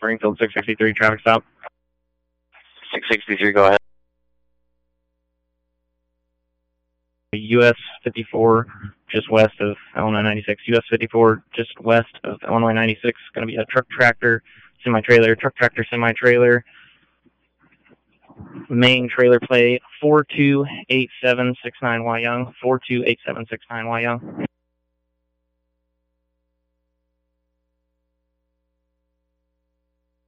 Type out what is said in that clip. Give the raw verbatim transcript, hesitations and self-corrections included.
Springfield six sixty-three, traffic stop. six sixty-three, go ahead. U S fifty-four, just west of Illinois ninety-six. U S fifty-four, just west of Illinois ninety-six. Going to be a truck tractor, semi-trailer, truck tractor, semi-trailer. Main trailer plate four two eight seven six nine Y Young, four two eight seven six nine Y Young.